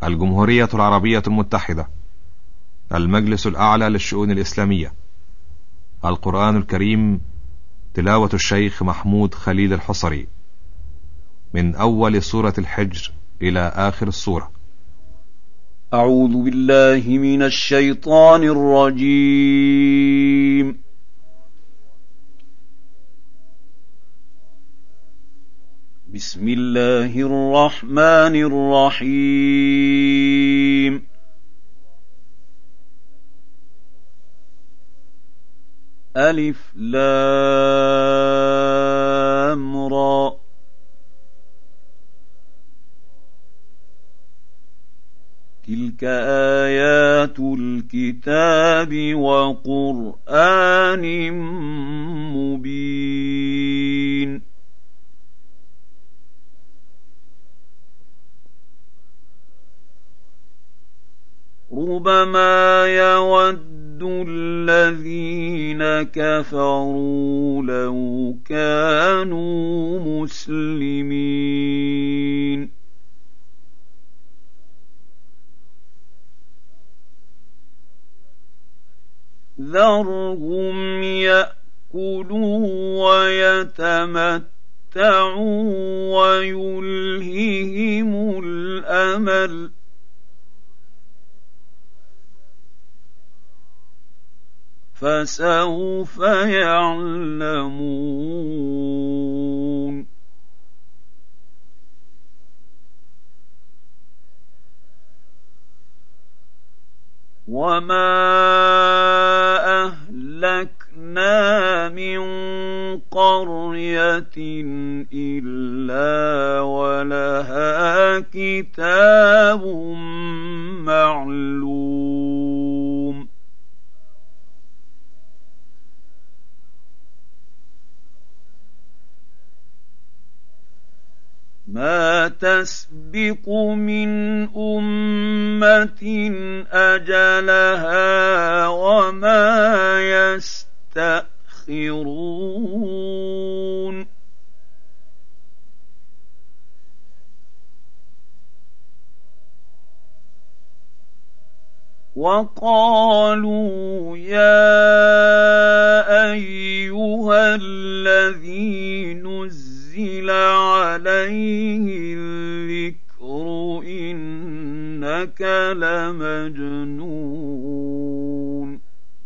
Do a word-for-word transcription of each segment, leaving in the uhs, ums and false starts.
الجمهورية العربية المتحدة، المجلس الأعلى للشؤون الإسلامية. القرآن الكريم، تلاوة الشيخ محمود خليل الحصري، من أول سورة الحجر إلى آخر السورة. أعوذ بالله من الشيطان الرجيم. بسم الله الرحمن الرحيم. ألف لام را. تلك آيات الكتاب وقرآن مبين. ربما يود الذين كفروا لو كانوا مسلمين. ذرهم يأكلوا ويتمتعوا ويلههم الأمل، فسوف يعلمون. وما أهلكنا من قرية إلا ولها كتاب معلوم. ما تسبق من أمة أجلها وما يستأخرون. وقالوا يا أيها الذي نزل عليه الذكر إنك لمجنون.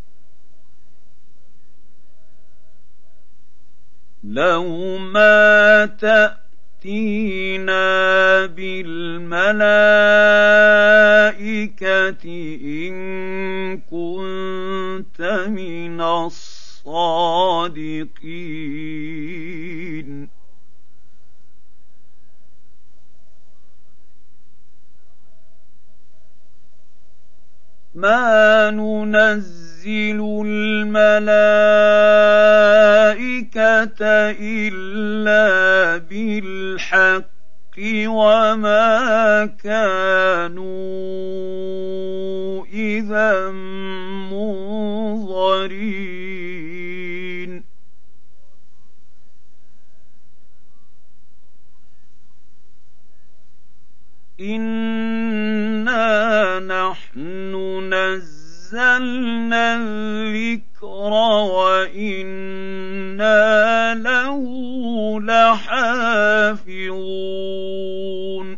لو ما تأتينا بالملائكة إن كنت من الصادقين. ما ننزل الملائكة إلا بالحق وما كانوا إذا منظرين. إنا نحن نزلنا الذكر وإنا له لحافظون.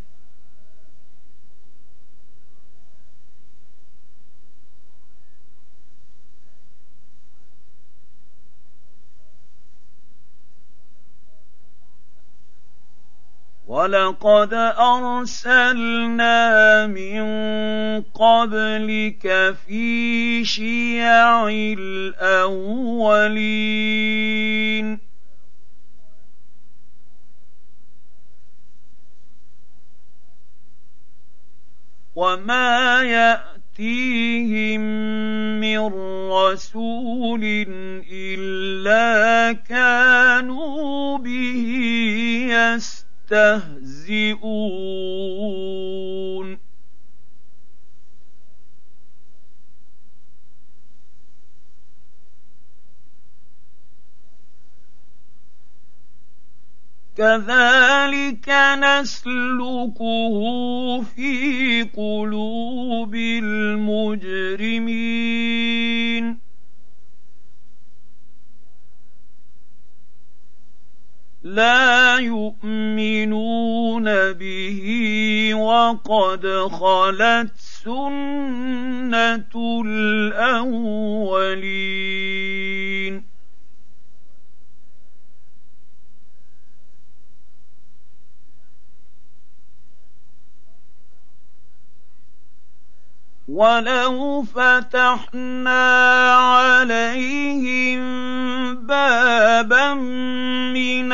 ولقد أرسلنا من قبلك في شيع الأولين. وما يأتيهم من رسول إلا كانوا به يستهزئون. كذلك نسلكه في قلوب المجرمين لا يؤمنون به وقد خلت سنة الأولين ولو فتحنا عليهم بابا من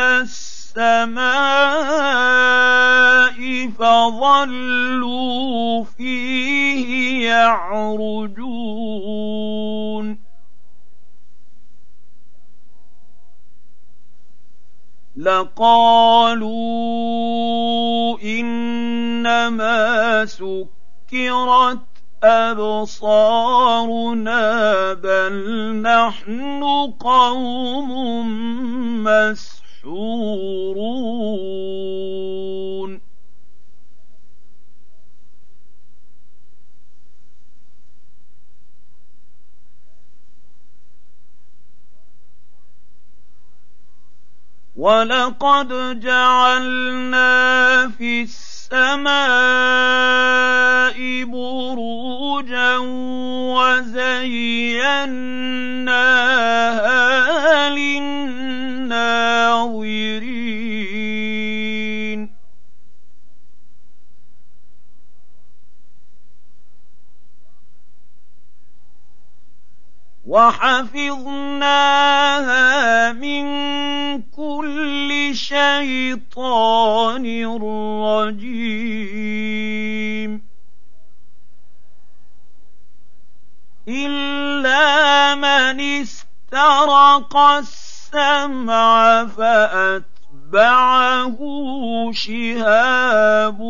السماء فظلوا فيه يعرجون لقالوا إنما سكرت أبصارنا بل نحن قوم مسحورون ولقد جعلنا في السماء بروجا وزيناها للناظرين وحفظناها من كل شيطان رجيم إلا من استرق السمع فأتبعه شهاب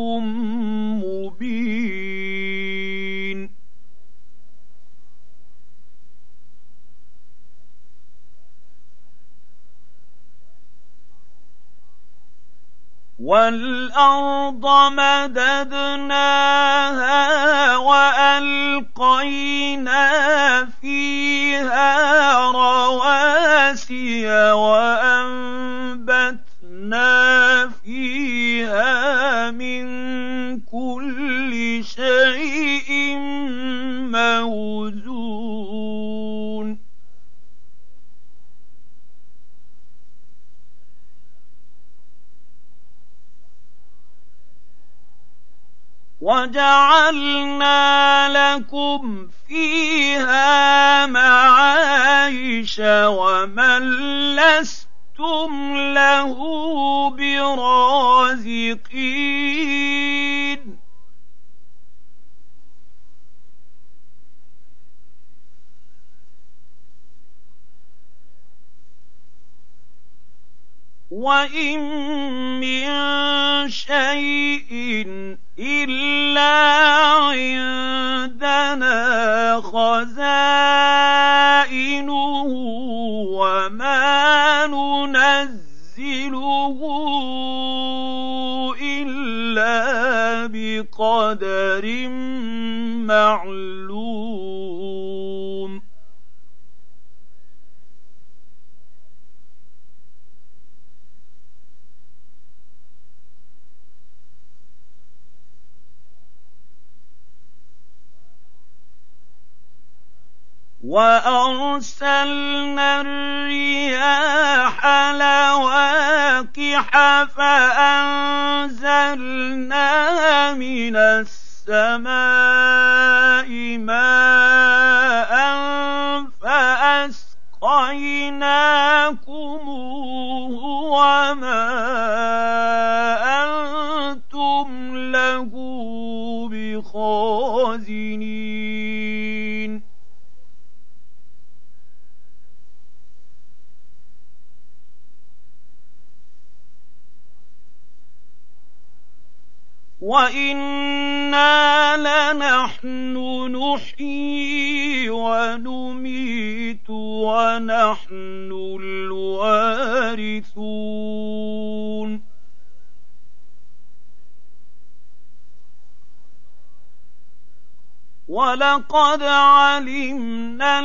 مبين والأرض مددناها وألقينا فيها رواسي وأنبتنا فيها من كل شيء موزون وجعلنا لكم فيها معايش ومن لستم له برازقين وإن من شيء إلا عندنا خزائنه وما ننزله إلا بقدر معلوم وأرسلنا الرياح لواقح فأنزلنا من السماء ماء فأسقيناكموه وما أنتم له بخازنين وَإِنَّا لَنَحْنُ نُحْيِي وَنُمِيتُ وَنَحْنُ الْوَارِثُونَ وَلَقَدْ عَلِمْنَا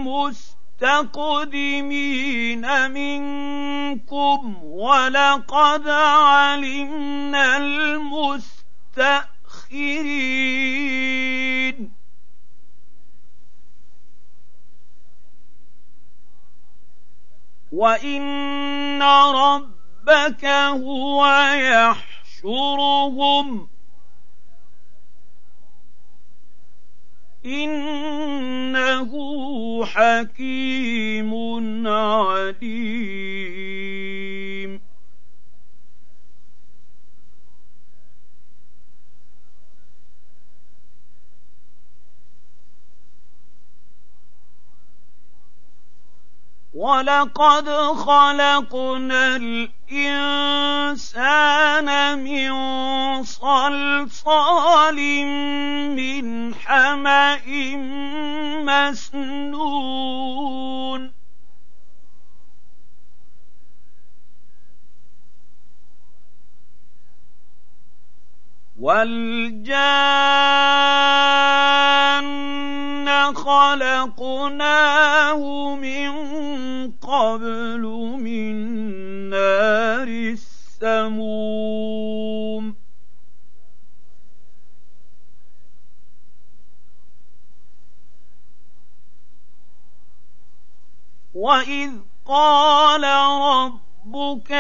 الْمُسْتَقْدِمِينَ مِنكُمْ وَلَقَدْ عَلِمْنَا الْمُسْتَأْخِرِينَ وَإِنَّ رَبَّكَ هُوَ يَحْشُرُهُمْ إِنَّهُ حَكِيمٌ عَلِيمٌ وَلَقَدْ خَلَقْنَا الْإِنسَانَ مِنْ صَلْصَالٍ مِنْ حَمَإٍ مَسْنُونٍ وَالْجَانَّ خَلَقْنَاهُ مِنْ قَبْلُ مِنْ نَارِ السَّمُومِ وَإِذْ قَالَ رَبُّكَ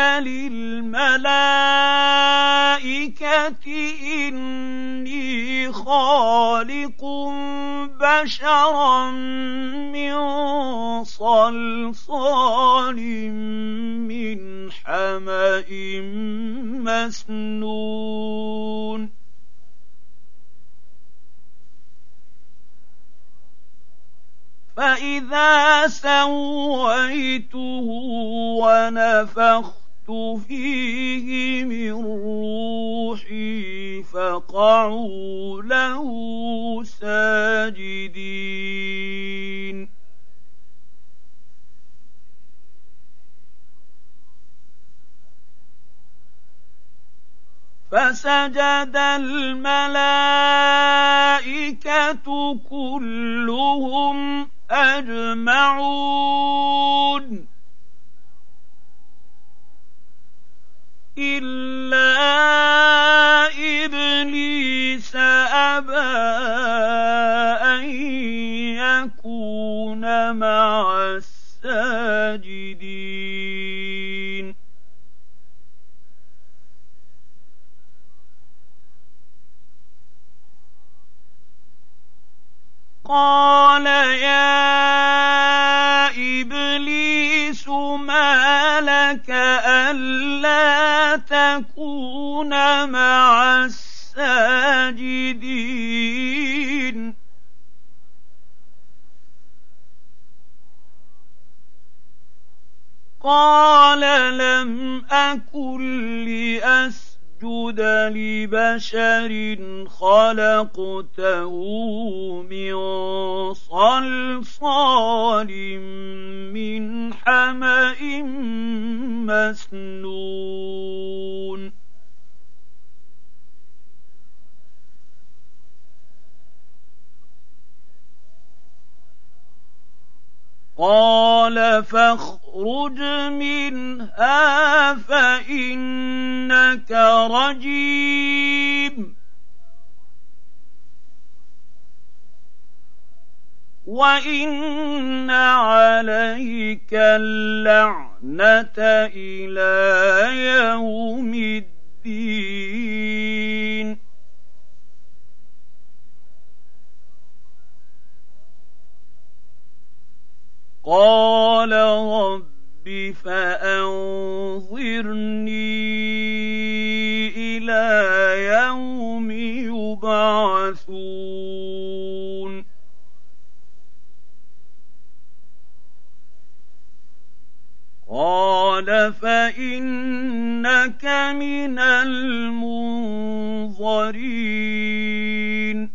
لِلْمَلَائِكَةِ إِنِّي خَالِقٌ بَشَرًا مِّن صَلْصَالٍ مِّنْ حَمَإٍ مَّسْنُونٍ فَإِذَا سَوَّيْتُهُ وَنَفَخْتُ فِيهِ مِن رُّوحِي فَقَعُوا لَهُ سَاجِدِينَ فَسَجَدَ الْمَلَائِكَةُ كُلُّهُمْ أَجْمَعُونَ إِلَّا إِبْلِيسَ أَبَىٰ أَن يَكُونَ مَعَ السَّاجِدِينَ قَالَ يَا إِبْلِيسُ مَا لَكَ أَلَّا تَكُونَ مَعَ السَّاجِدِينَ قَالَ لَمْ أَكُن لِّأَسْجُدَ لِبَشَرٍ خَلَقْتَهُ مِن صَلْصَالٍ مِّنْ حَمَإٍ مَّسْنُونٍ قَالَ فَاخْرُجْ مِنْهَا فَإِنَّكَ رَجِيمٌ وَإِنَّ عَلَيْكَ اللَّعْنَةَ إِلَىٰ يَوْمِ الدِّينِ قَالَ رَبِّ فَأَنظِرْنِي إِلَىٰ يَوْمِ يُبْعَثُونَ قَالَ فَإِنَّكَ مِنَ الْمُنظَرِينَ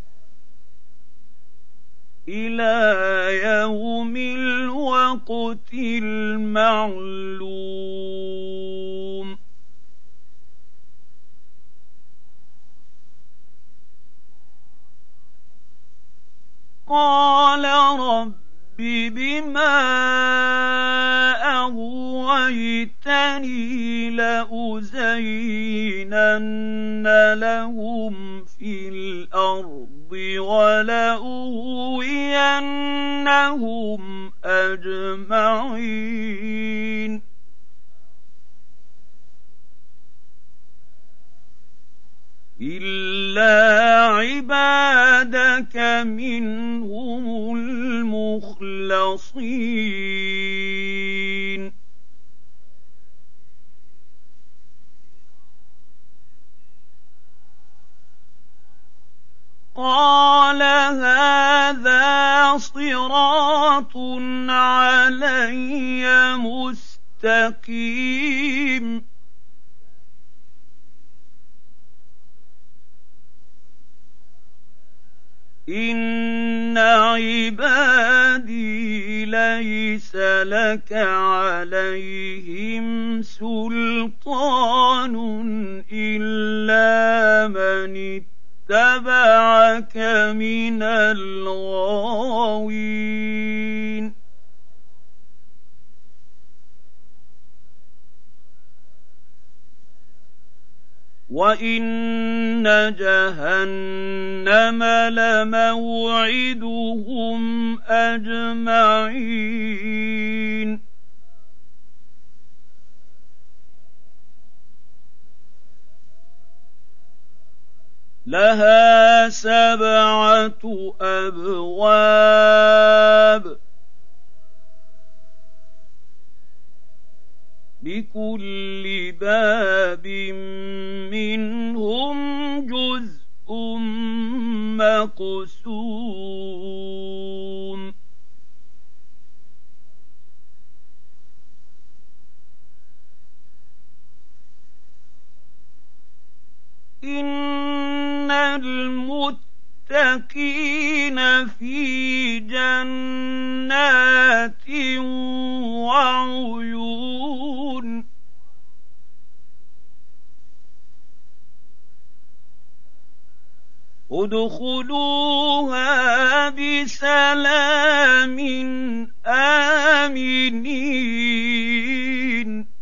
إِلَىٰ يَوْمِ الْوَقْتِ الْمَعْلُومِ قال رب بما أغويتني لأزينن لهم في الأرض ولأغوينهم أجمعين إلا عبادك منهم المخلصين قال هذا صراط علي مستقيم إن عبادي ليس لك عليهم سلطان إلا من اتبعك من الغاوين وإن جهنم لموعدهم أجمعين لها سبعة أبواب لكل باب منهم جزء مقسوم إن المتقين في جنات وعيون ادخلوها بسلام آمنين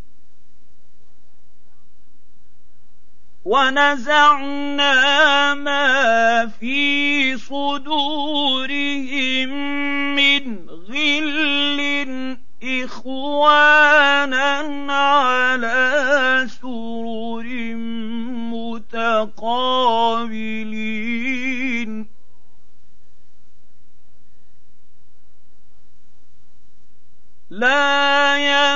ونزعنا ما في صدورهم من غل إخوانا على سرر متقابلين لا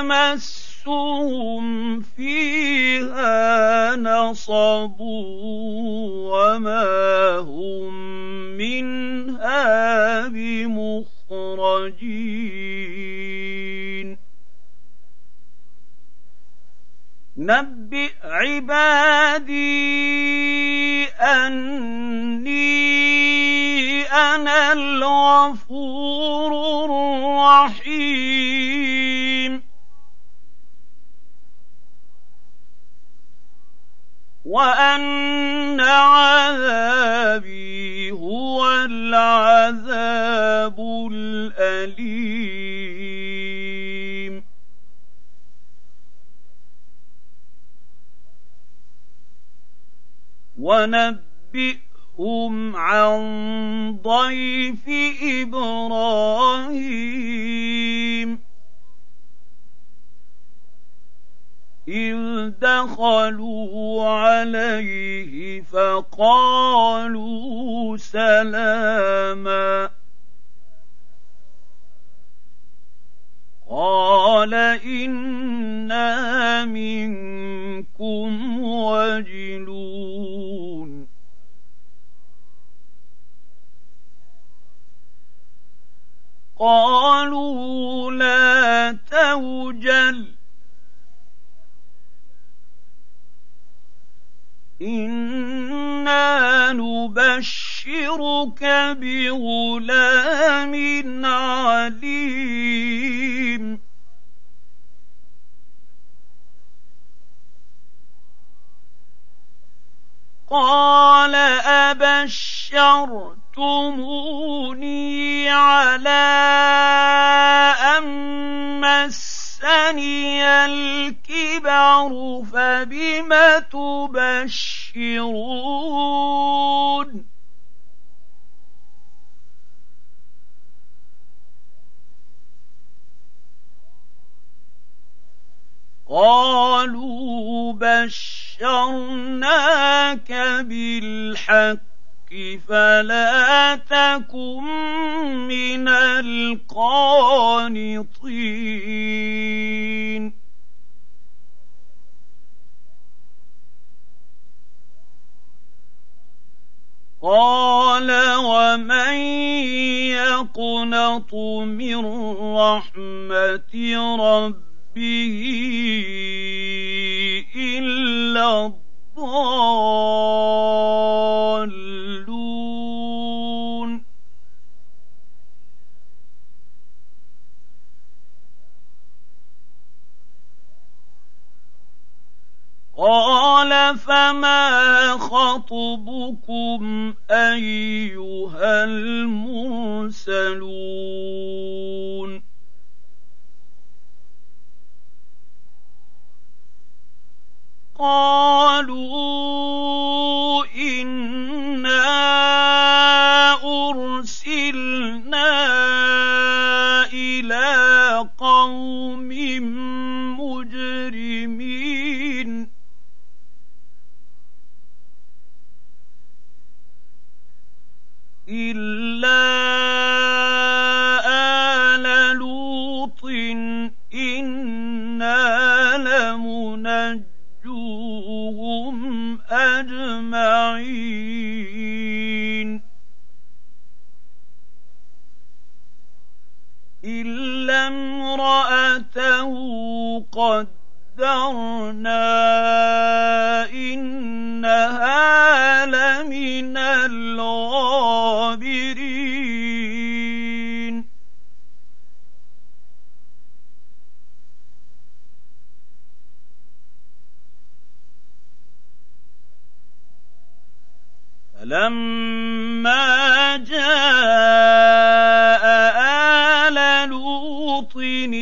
يمسهم فيها نصب وما هم منها بمخرجين نبئ عبادي أني أنا الغفور الرحيم وأن عذابي هو العذاب الأليم ونبئهم عن ضيف إبراهيم إذ دخلوا عليه فقالوا سلاما قال إنا منكم وجلون قالوا لا توجل إنا نبشرك بغلام عليم قال أبشرتموني بشرتموني على أن مسني الكبر فبم تبشرون قالوا بشرناك بالحق فلا تكن من القانطين قال ومن يقنط من رحمة ربه إلا الضالون قال فما خطبكم أيها المرسلون قالوا إنا أرسلنا إلى قوم مجرمين إلا آل لوط إنا لمنجوهم أجمعين إلا امرأته قدرنا إنها لمن الغابرين فلما جاء آل لوط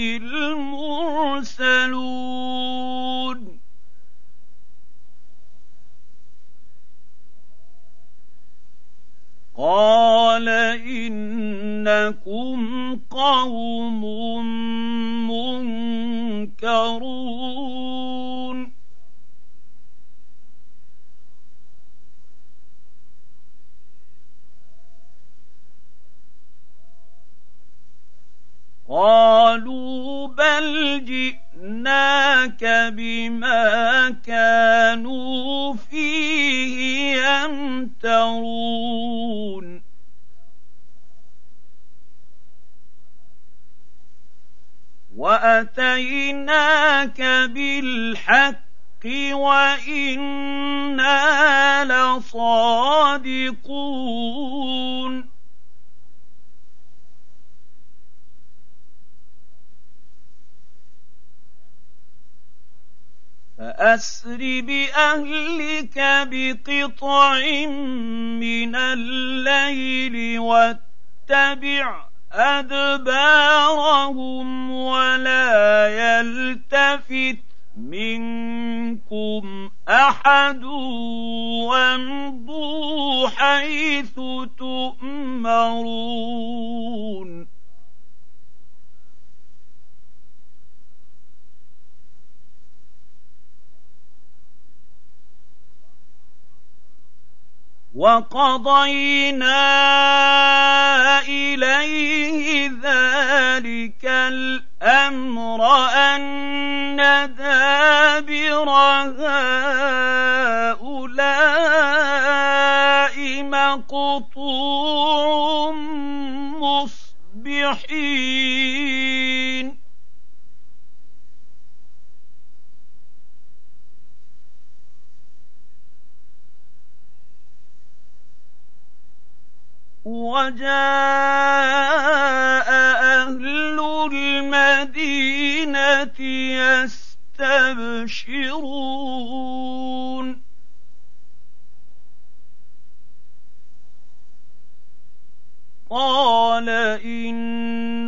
المرسلون قال إنكم قوم منكرون قالوا بل جئناك بما كانوا فيه يمترون وأتيناك بالحق وإنا لصادقون فأسر بأهلك بقطع من الليل واتبع أدبارهم ولا يلتفت منكم أحد وامضوا حيث تؤمرون وقضينا إليه ذلك الأمر أن دابر هؤلاء مقطوع مصبحين وجاء أهل المدينة يستبشرون قال إن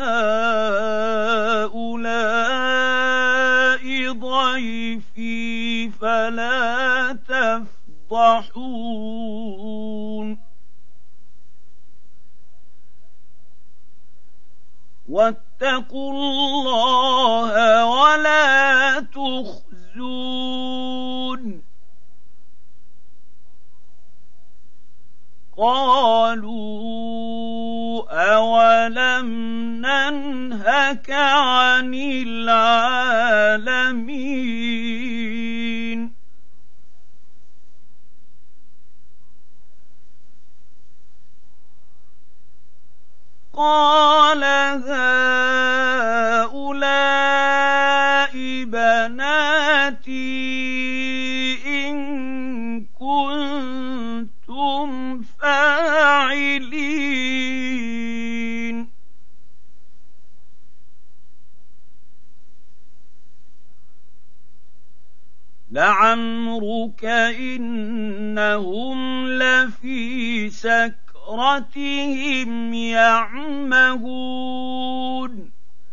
هؤلاء ضيفي فلا تفضحون واتقوا الله ولا تخزون قالوا أولم ننهك عن العالمين قال هؤلاء بناتي إن كنتم فاعلين لعمرك إنهم لفي سكرتهم يعمهون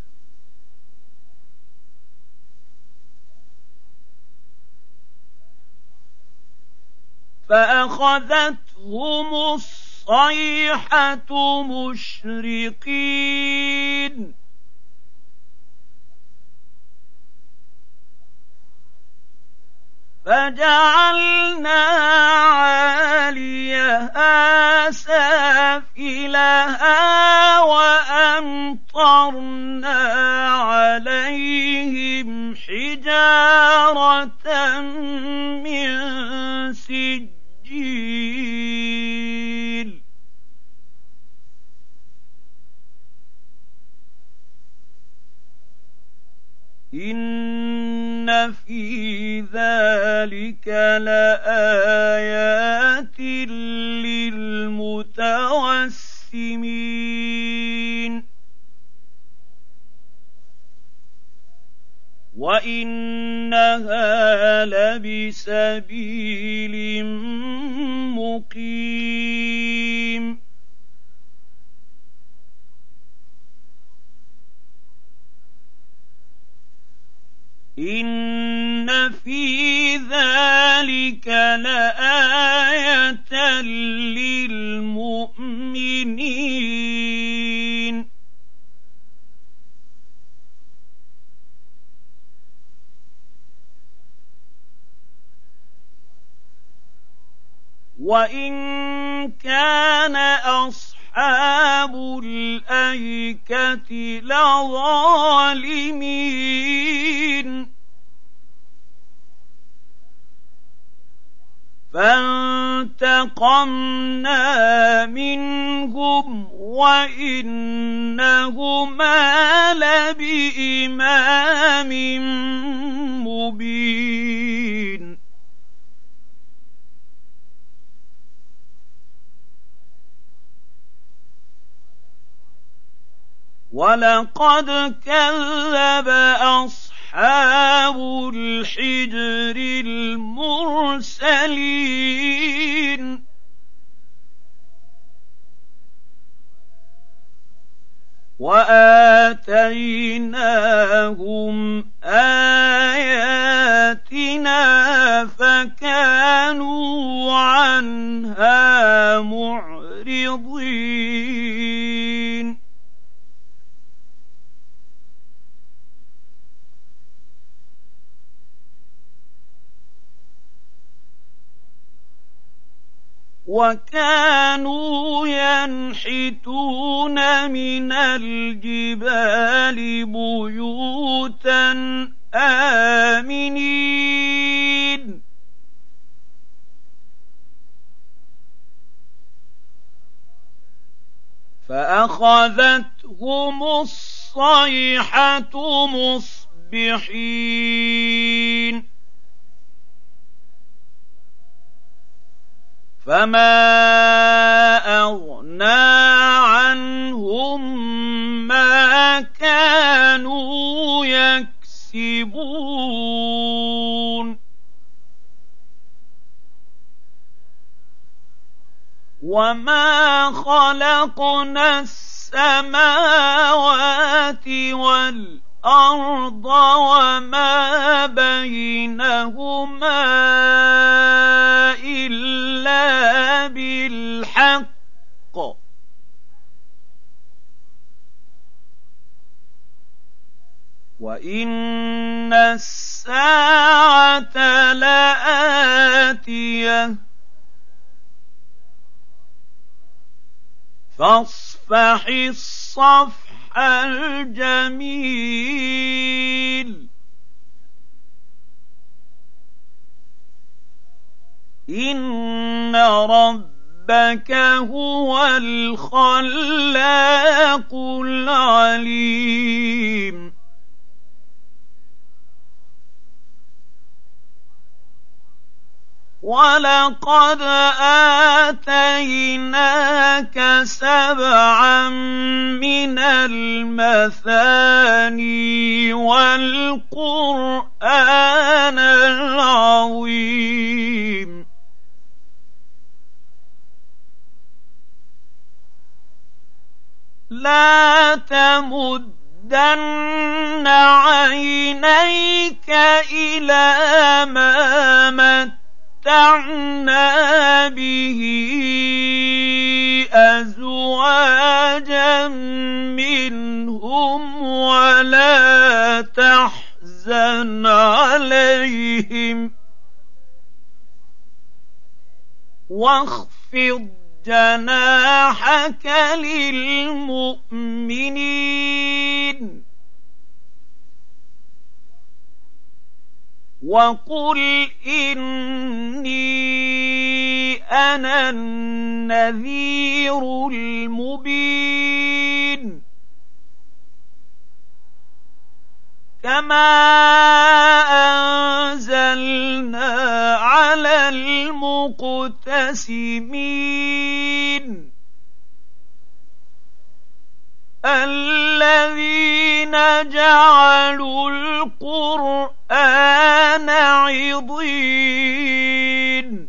فأخذتهم الصيحة مشرقين فجعلنا عاليها سافلها وأمطرنا عليهم حجارة من سجيل إن في ذلك لآيات للمتوسمين وإنها لبسبيل مقيم إن في ذلك لآية للمؤمنين وإن كان أصحاب الأيكة لظالمين فانتقمنا منهم وإنهما لبإمام مبين ولقد كذب أصحاب الحجر المرسلين وآتيناهم آياتنا فكانوا عنها معرضين وكانوا ينحتون من الجبال بيوتا آمنين فأخذتهم الصيحة مصبحين فما أغنى عنهم ما كانوا يكسبون وما خلقنا السماوات والأرض وما بينهما إلا بالحق وإن الساعة لآتية فاصفح الصفح الجميل إن ربك هو الخلاق العليم وَلَقَدْ آتَيْنَاكَ سَبْعًا مِنَ الْمَثَانِي وَالْقُرْآنَ الْعَظِيمَ لَا تَمُدَّنَّ عَيْنَيْكَ إِلَىٰ مَا مَتَّعْنَا بِهِ أَزْوَاجًا مِّنْهُمْ وَلَا تَحْزَنْ عَلَيْهِمْ وَاخْفِضْ جناحك للمؤمنين وقل إني أنا النذير المبين كما أنزلنا على المقتسمين الذين جعلوا القرآن عضين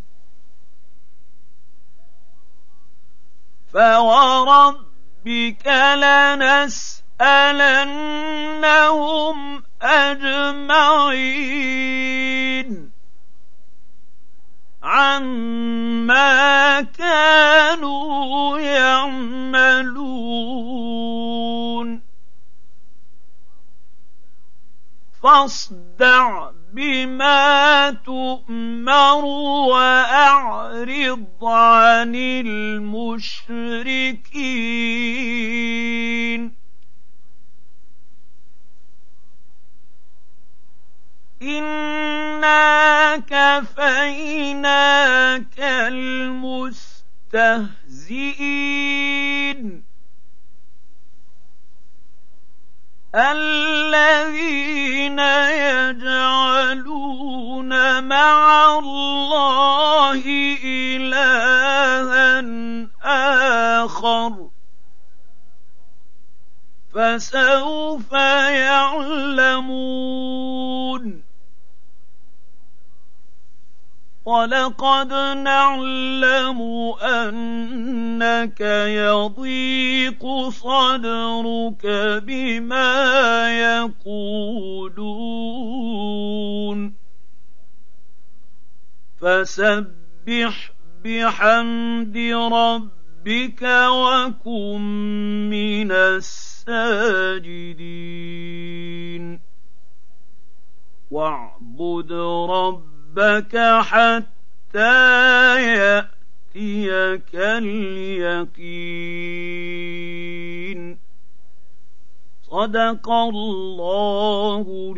فوربك لنسألنهم أجمعين عما كانوا يعملون فاصدع بما تؤمر وأعرض عن المشركين إنا كفيناك المستهزئين الذين يجعلون مع الله إلها آخر فسوف يعلمون وَلَقَدْ نَعْلَمُ أَنَّكَ يَضِيقُ صَدْرُكَ بِمَا يَقُولُونَ فَسَبِّحْ بِحَمْدِ رَبِّكَ وَكُن مِّنَ السَّاجِدِينَ وَاعْبُدْ رَبَّكَ ربك حتى يأتيك اليقين صدق الله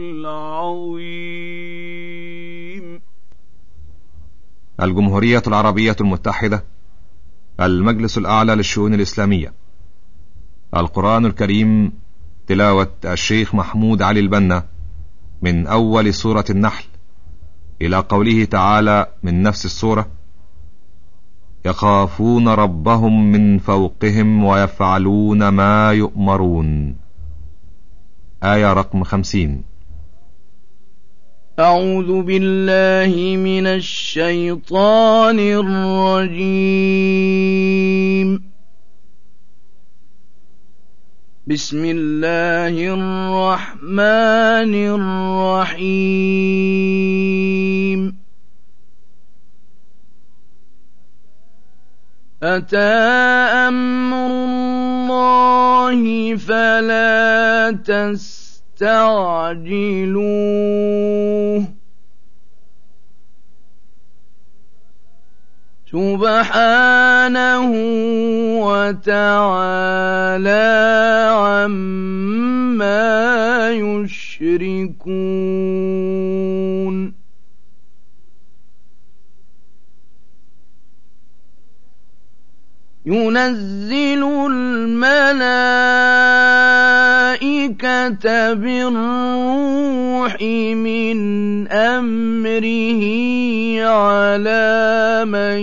العظيم. الجمهورية العربية المتحدة، المجلس الأعلى للشؤون الإسلامية. القرآن الكريم، تلاوة الشيخ محمود علي البنا، من أول سورة النحل إلى قوله تعالى من نفس السورة: يخافون ربهم من فوقهم ويفعلون ما يؤمرون. آية رقم خمسين. أعوذ بالله من الشيطان الرجيم. بسم الله الرحمن الرحيم أتى أمر الله فلا تستعجلوه سبحانه وتعالى عما يشركون ينزل الملائكة بالروح من أمره على من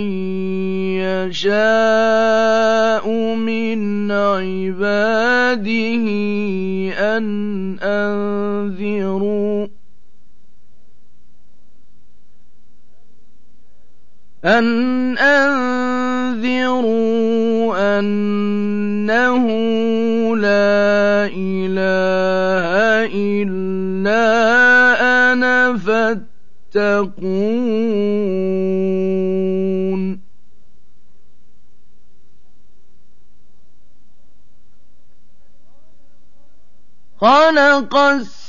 يشاء من عباده أن أنذروا أن أنذروا أنه لا إله إلا أنا فاتقون خلق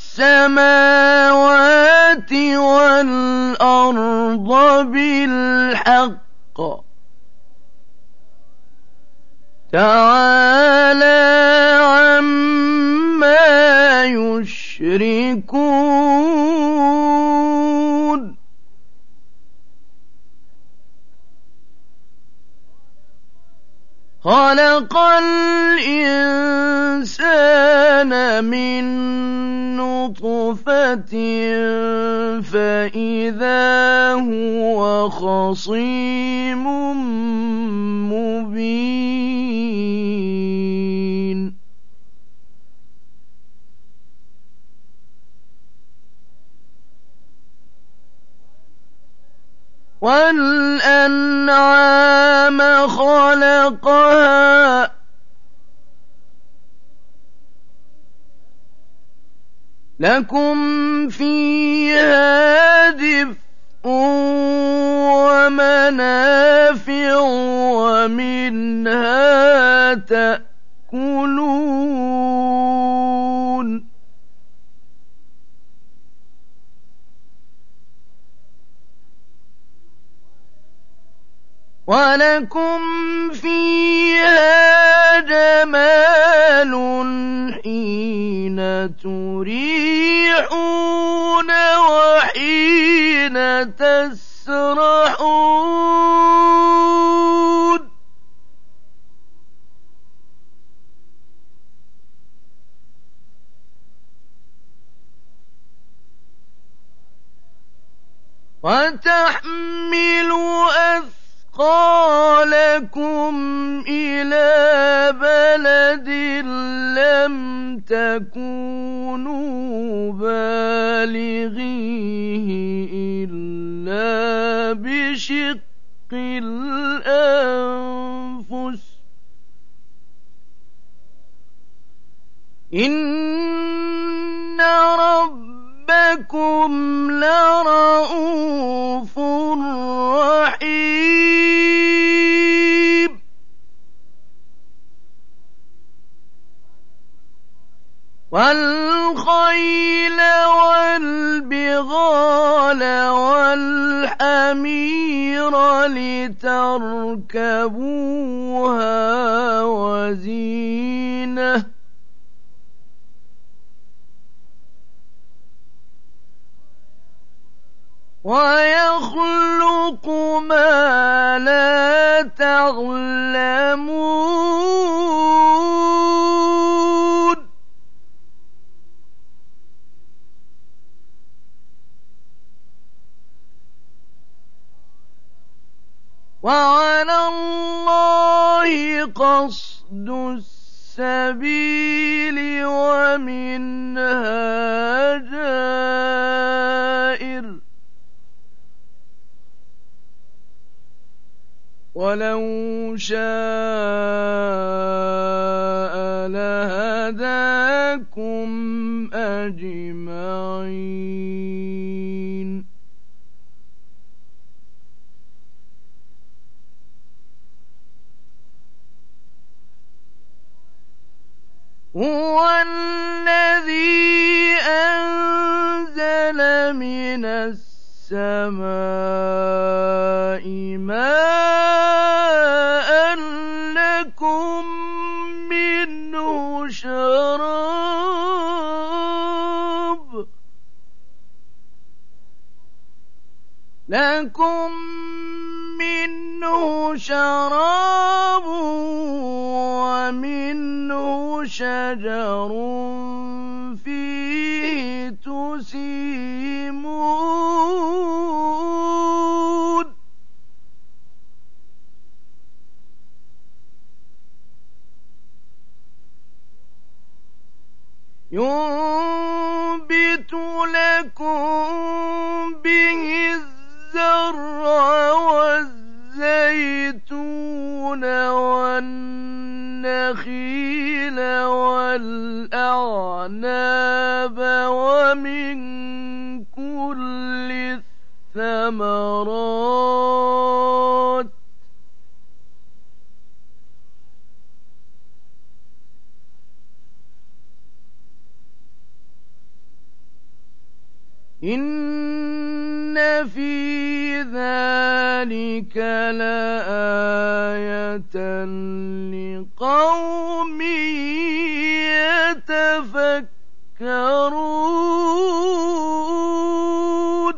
السماوات والأرض بالحق تعالى عما يشركون خلق الإنسان من نطفة فإذا هو خصيم مبين والأنعام خلقها لكم فيها دفء ومنافع ومنها تأكلون ولكم فيها جمال حين تريحون وحين تسرحون وتحمل أثقالكم إلى بلد لم تكونوا بالغيه إلا بشق الأنفس إن ربكم لرءوف رحيم والخيل والبغال والحمير لتركبوها وزينة ويخلق ما لا تعلمون وعلى الله قصد السبيل ومنها جائر ولو شاء لهداكم أجمعين. هو الذي أنزل من السماء ماء لكم منه شراب لكم منه شراب ومنه شجر فيه تسيمون. ينبت لكم به الزرع والزيتون والنخيل والأعناب ومن كل الثمرات إن في ذلك لآية لقوم يتفكرون.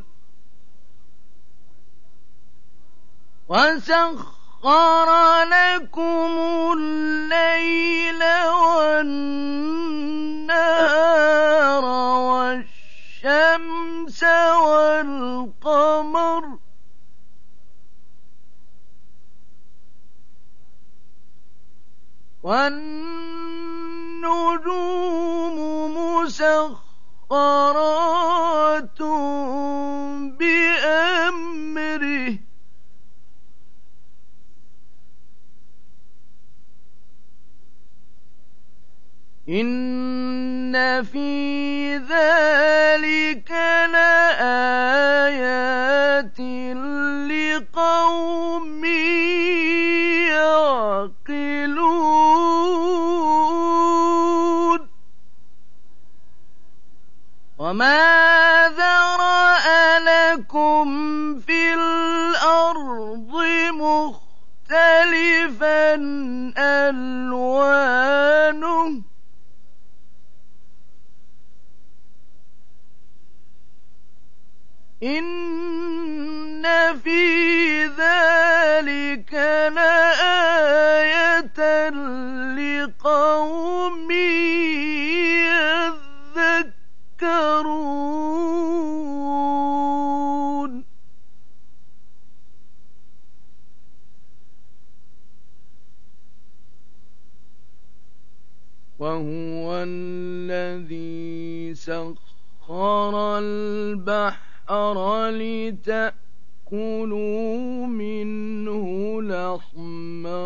وسخر لكم الليل والنهار والشمس والقمر والنجوم مسخرات بأمره إن في ذلك لآيات لقوم يعقلون. وما ذرأ لكم في الأرض مختلفا ألوانه إن في ذلك لآية لقوم يذكرون. وهو الذي سخر البحر لتأكلوا منه لحما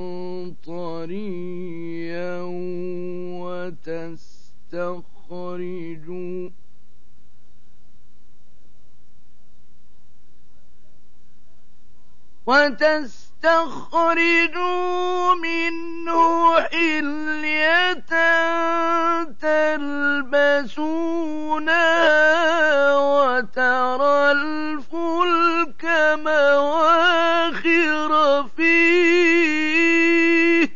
طريا وتستخرجوا وتستخرجوا منه حلية تلبسونها وترى الفلك مواخر فيه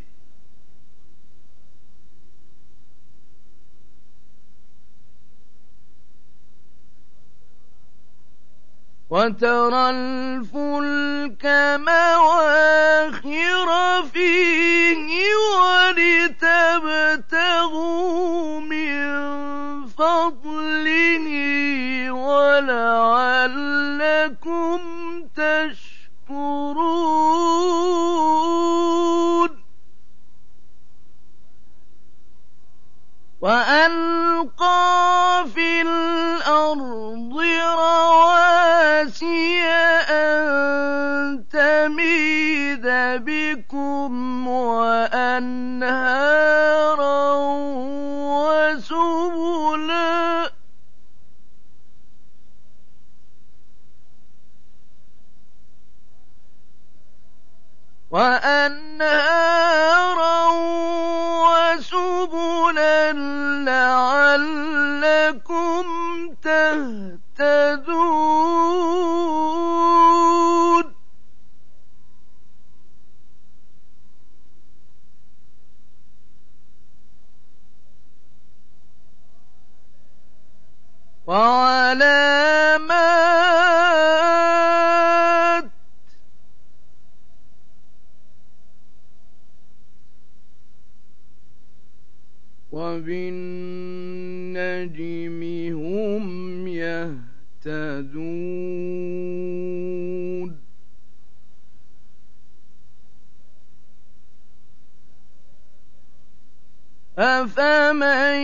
وترى الفلك مواخر فيه ولتبتغوا من فضله ولعلكم تشكرون. وألقى في الأرض رواسي أن تميد بكم وأنهارا وسبلا وأنهارا وسبلا لعلكم تهتدون وعلامات وبالنجم هم يهتدون أفمن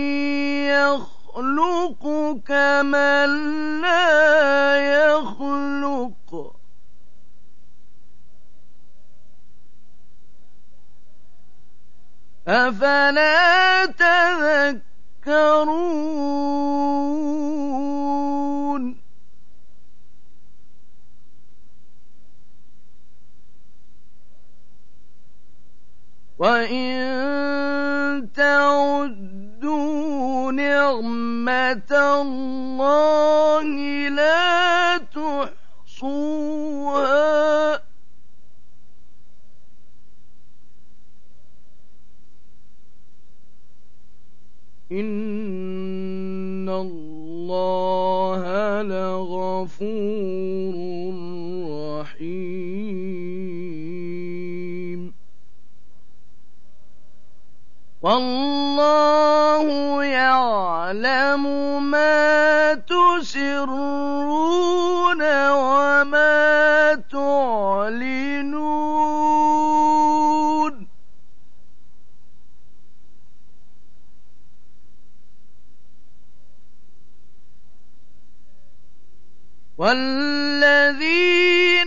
يخلق كمن لا يخلق أفلا تذكرون وإن تعدوا نعمة الله لا تحصوها إن الله لغفور رحيم والله يعلم ما تسرون وما تعلنون والذين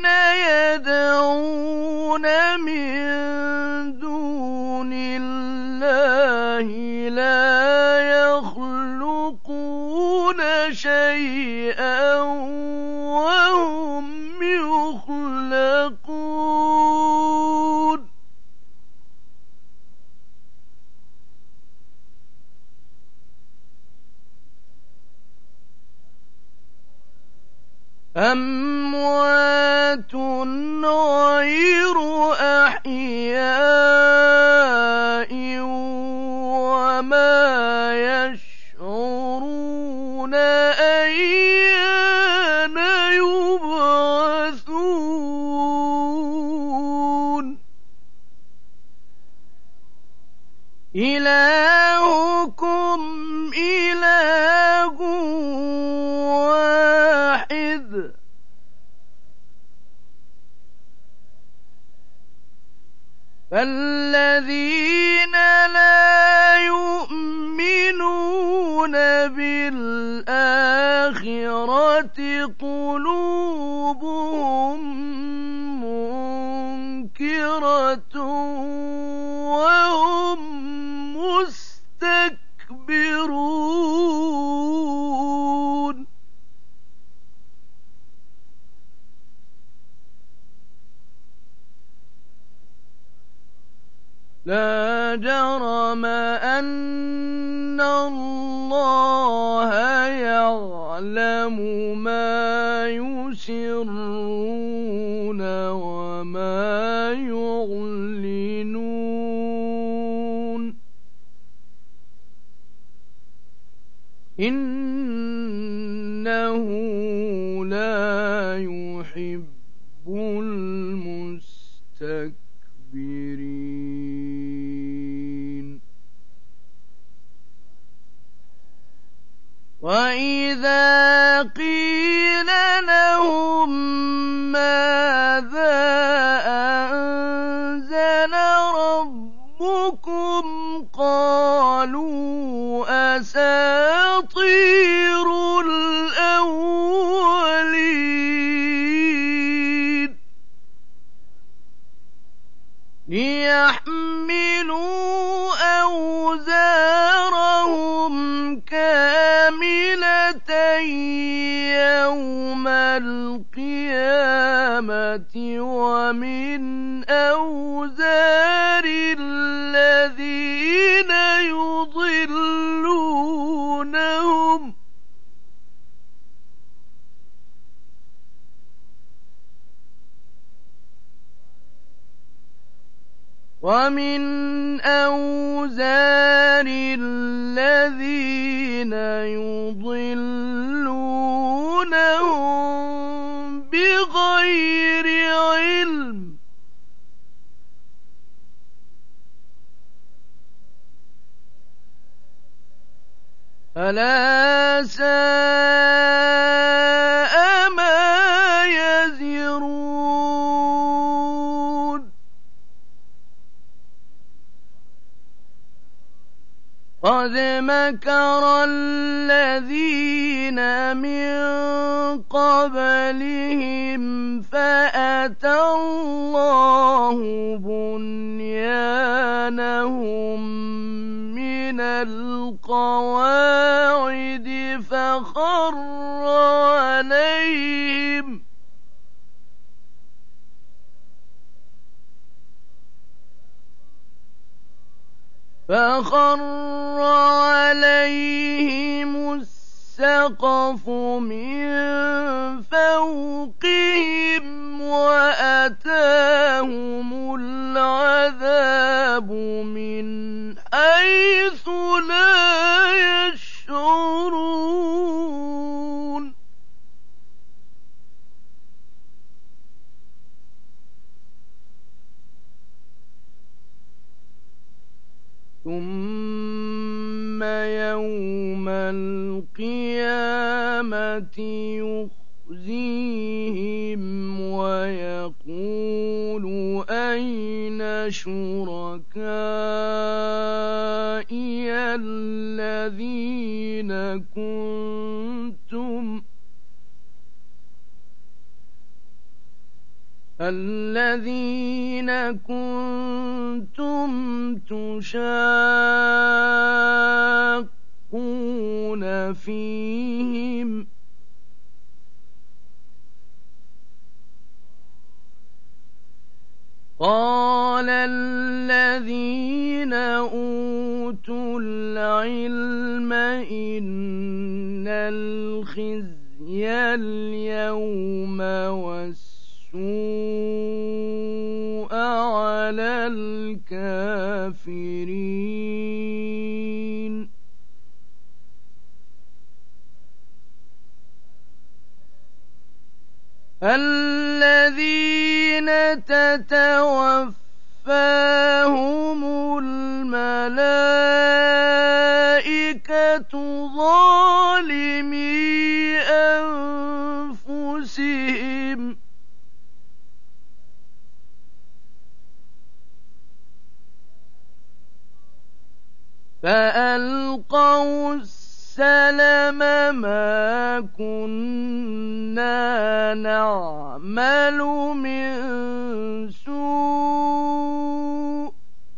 يدعون من دون الله لا يخلقون شيئا وهم يخلقون أموات غير أحياء وما يشعرون أيان يبعثون إلهكم إله واحد فالذين لا يؤمنون بالآخرة قلوبهم منكرة وهم مستكبرون لا جرم أن الله يعلم ما يسرون وما يعلنون إنه لا يحب المستكبرين وإذا قيل لهم ماذا أنزل ربكم قالوا أساطير الأولين ليحملوا أوزارهم كاملة يوم القيامة ومن أوزار ومن أوزار الذين يضلونهم بغير علم ألا ساء ما يزرون قد مكر الذين من قبلهم فأتى الله بنيانهم من القواعد فخر عليهم فخر عليهم السقف من فوقهم وأتاهم العذاب من حيث لا يشعرون ثم يوم القيامة يخزيهم ويقول أين شركائي الذين كنتم الذين كنتم تشاقون فيهم قال الذين أوتوا العلم إن الخزي اليوم والسوء على الكافرين الذين تتوفاهم الملائكة ظالمي أنفسهم فألقوا السلم ما كنا نعمل من سوء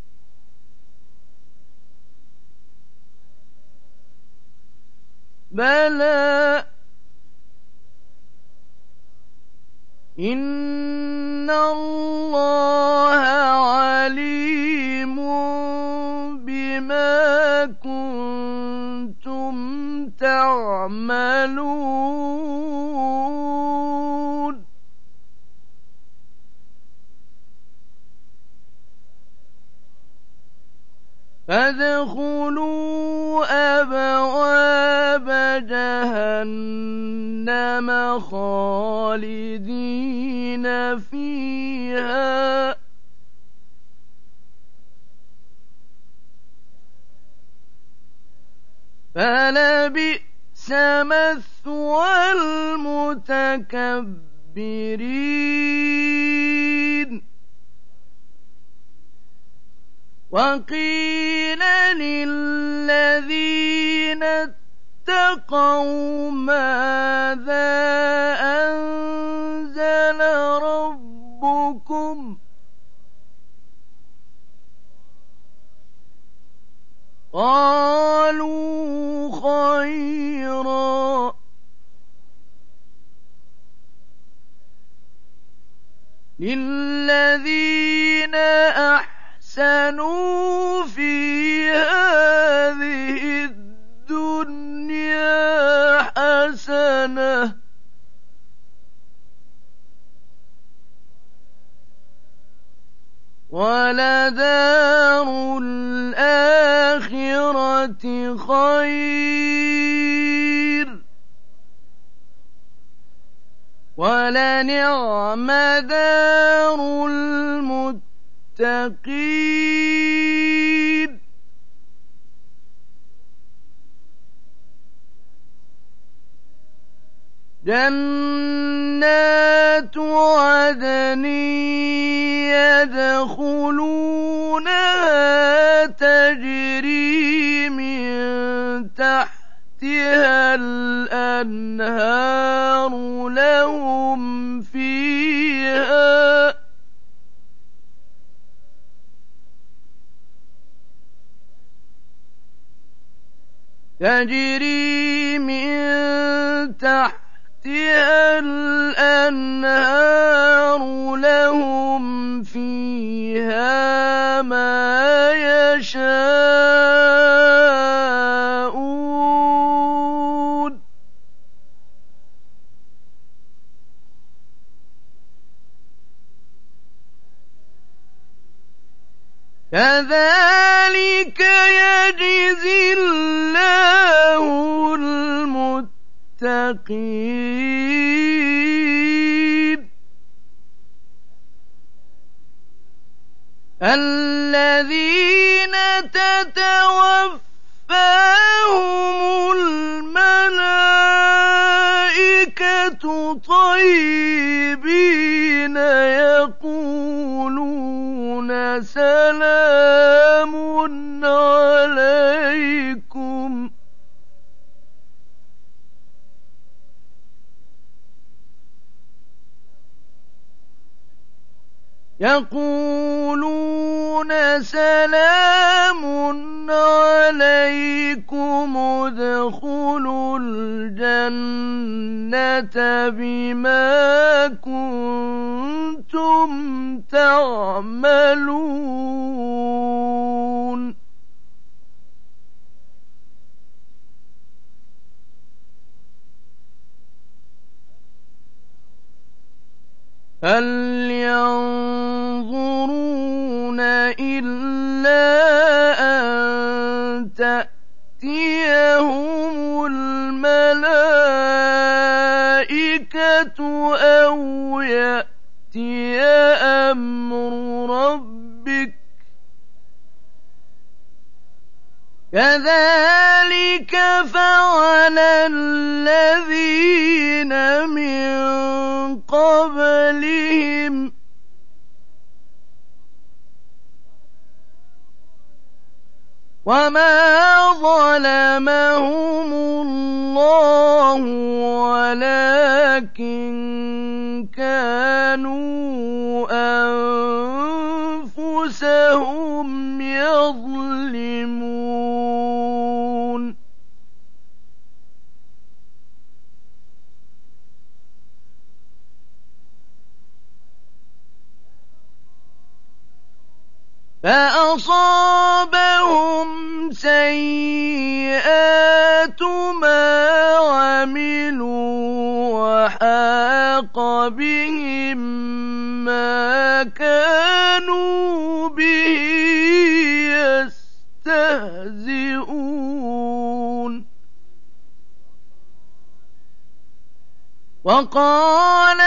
بلى إن الله عليم بما كنتم تعملون فادخلوا أبواب جهنم خالدين فيها فلبئس مثوى المتكبرين وقيل للذين اتقوا ماذا أنزل ربكم قالوا خيرا للذين أحسنوا في هذه الدنيا حسنة ولدار خير ولنعم دار المتقين جنات عدن يدخلونها تجري من تحتها الأنهار لهم فيها تجري من تحتها الأنهار لهم فيها ما يشاءون كذلك يجزي الله المتقين الذين تتوفاهم الملائكة طيبين يقولون سلام عليكم يقولون سلام عليكم ادخلوا الجنة بما كنتم تعملون هل ينظرون إلا أن تأتيهم الملائكة أو يأتي أمر ربك كذلك فعل الذين من قبلهم وما ظلمهم الله ولكن كانوا أنفسهم يظلمون فأصابهم سيئات ما عملوا وحاق بهم ما كانوا به يستهزئون وقال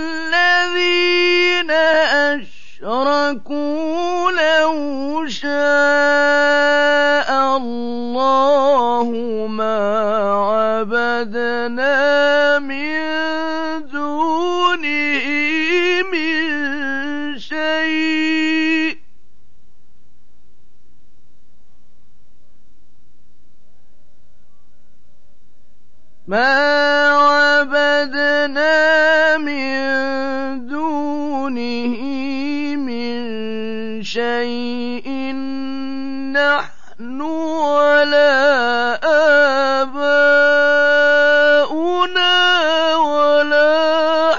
الذين أشركوا لو شاء الله ما عبدنا من دونه من شيء ما عبدنا من دونه من شيء نحن ولا آباؤنا ولا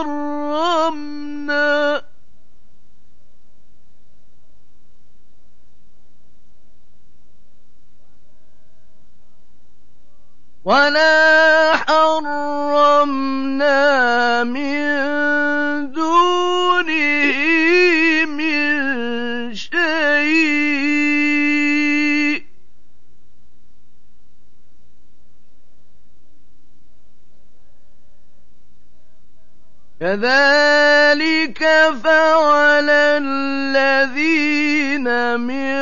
حرمنا ولا حرمنا من دونه من شيء كذلك فعل الذين من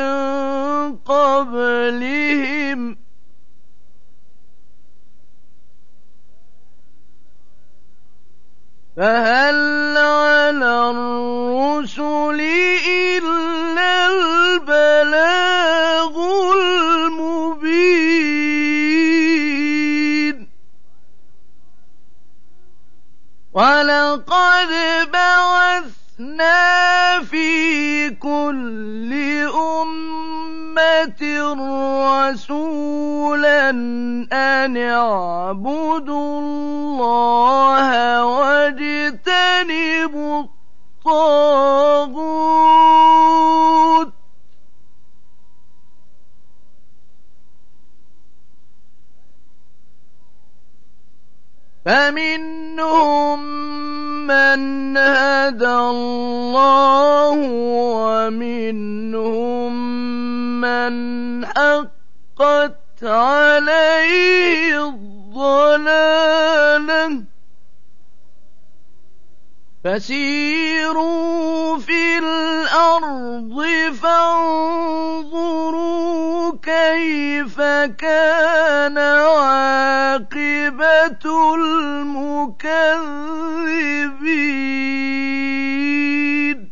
قبلهم فهل على الرسل إلا البلاغ المبين ولقد بعثنا في كل أمة رسولا أن اعبدوا الله واجتنبوا الطاغوت فمنهم من هدى الله ومنهم من حقت عليه الضلالة فسيروا في الأرض فانظروا كيف كان عاقبة المكذبين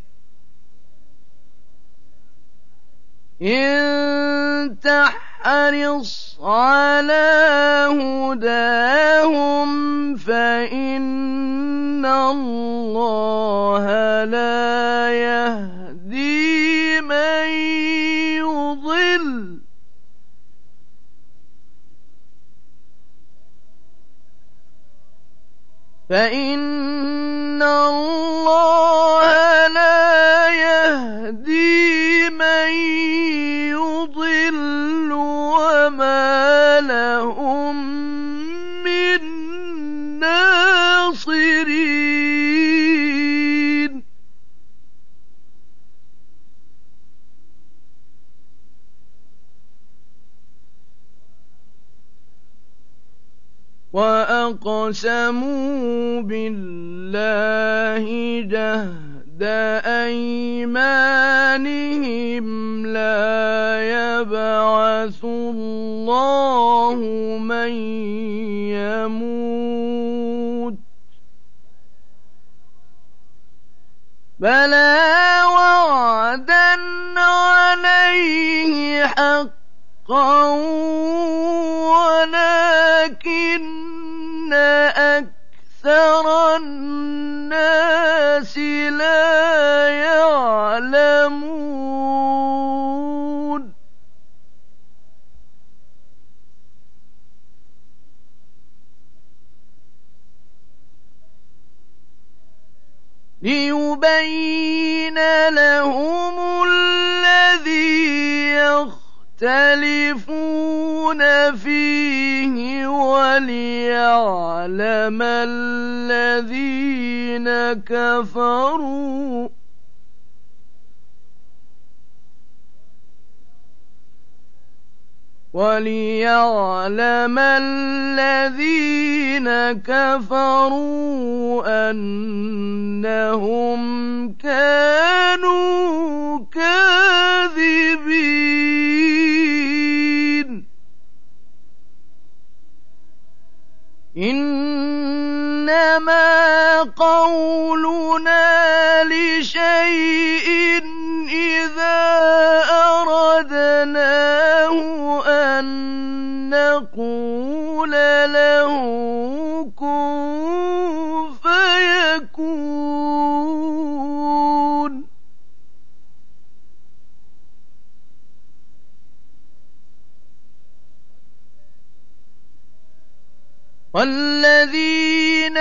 إن تحرص على هداهم فإن الله لا يهدي من يضل فإن الله لا يهدي من يضل وما لهم من ناصرين وأقسموا بالله جهد أيمانهم لا يبعث الله من يموت بلى وعدا عليه حقا ولكن أكثر الناس لا يعلمون ليبين لهم الذي يختلفون فيه وليعلم الذين كفروا وليعلم الذين كفروا أنهم كانوا كاذبين إنما قولنا لشيء إذا أردناه أن نقول له كن فيكون والذين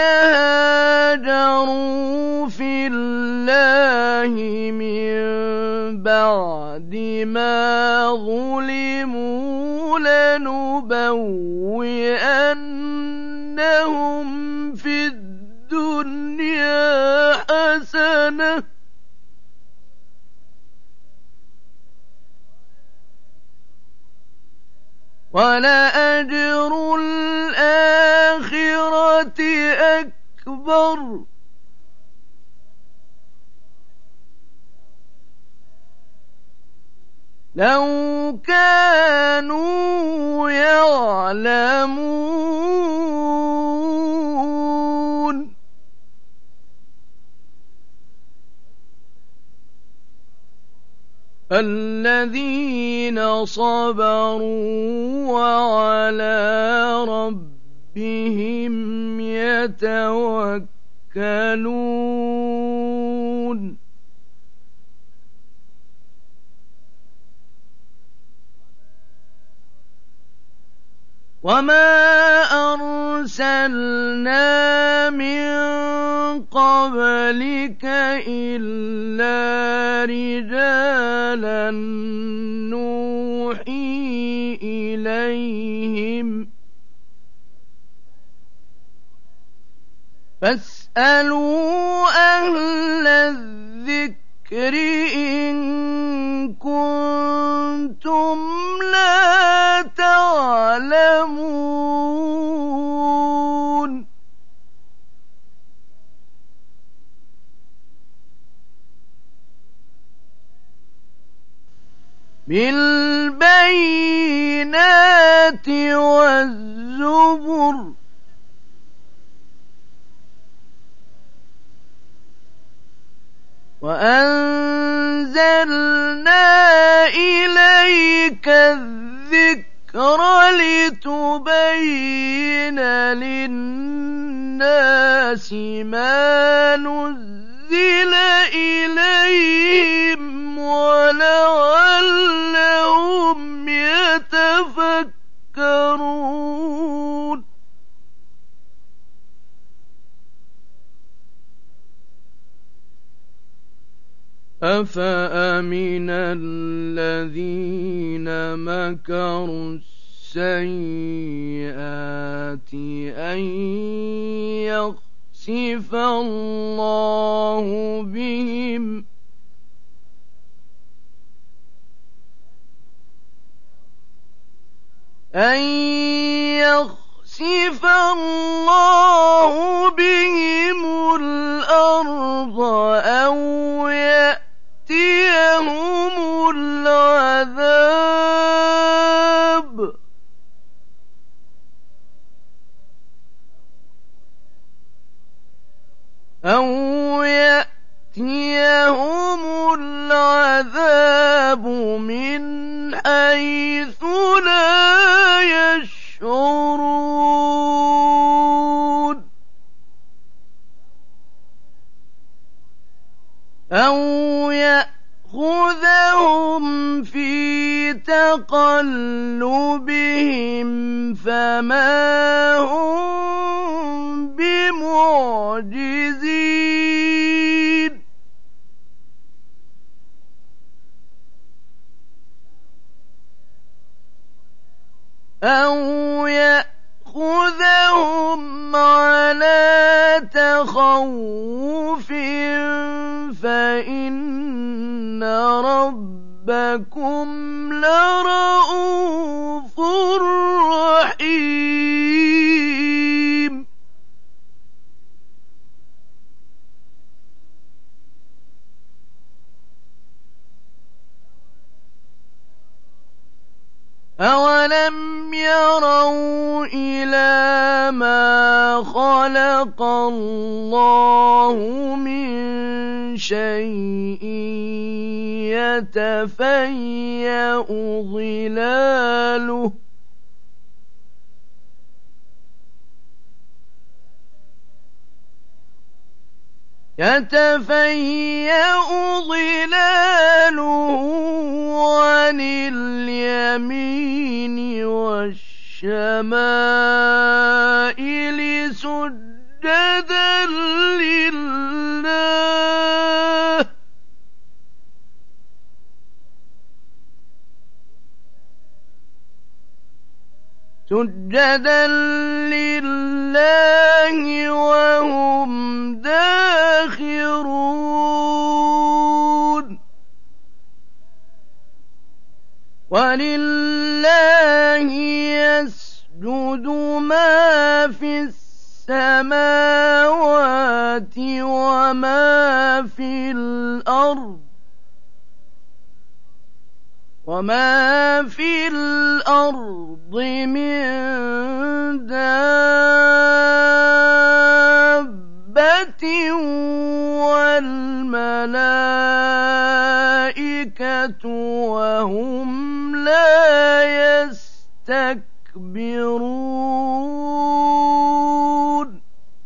هاجروا في الله من بعد ما ظلموا لنبوئنهم في الدنيا حسنة ولأجر الآخرة أكبر لو كانوا يعلمون الذين صبروا وعلى ربهم يتوكلون وما أرسلنا من قبلك إلا رجالا نوحي إليهم فاسألوا أهل الذكر إن كنتم لا تعلمون بالبينات والزبر وأنزلنا إليك الذكر لتبين للناس ما نزل إليهم ولعلهم يتفكرون أفأمن الذين مكروا السيئات أن يخسف الله بهم أن يخسف الله بهم الأرض أو يأتيهم العذاب أو يأتيهم العذاب من حيث لا يشعرون أو يأخذهم في تقلبهم فما هم بمعجزين أو يأخذهم على تخوف فإن ربكم لرءوف رحيم أولم يروا إلى ما خلق الله من شيء يتفيأ ظلاله يتفيأ ظلاله عن اليمين والشمائل سجدا لله سجدا لله وهم داخرون ولله يسجد ما في السماوات وما في الأرض وما في الأرض من دابة والملائكة وهم لا يستكبرون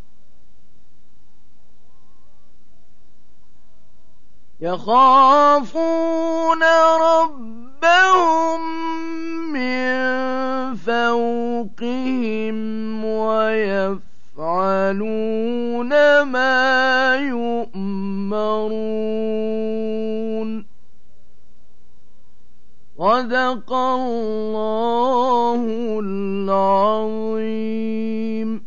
يخافون ربهم من فوقهم ويفعلون ما يؤمرون صدق الله العظيم.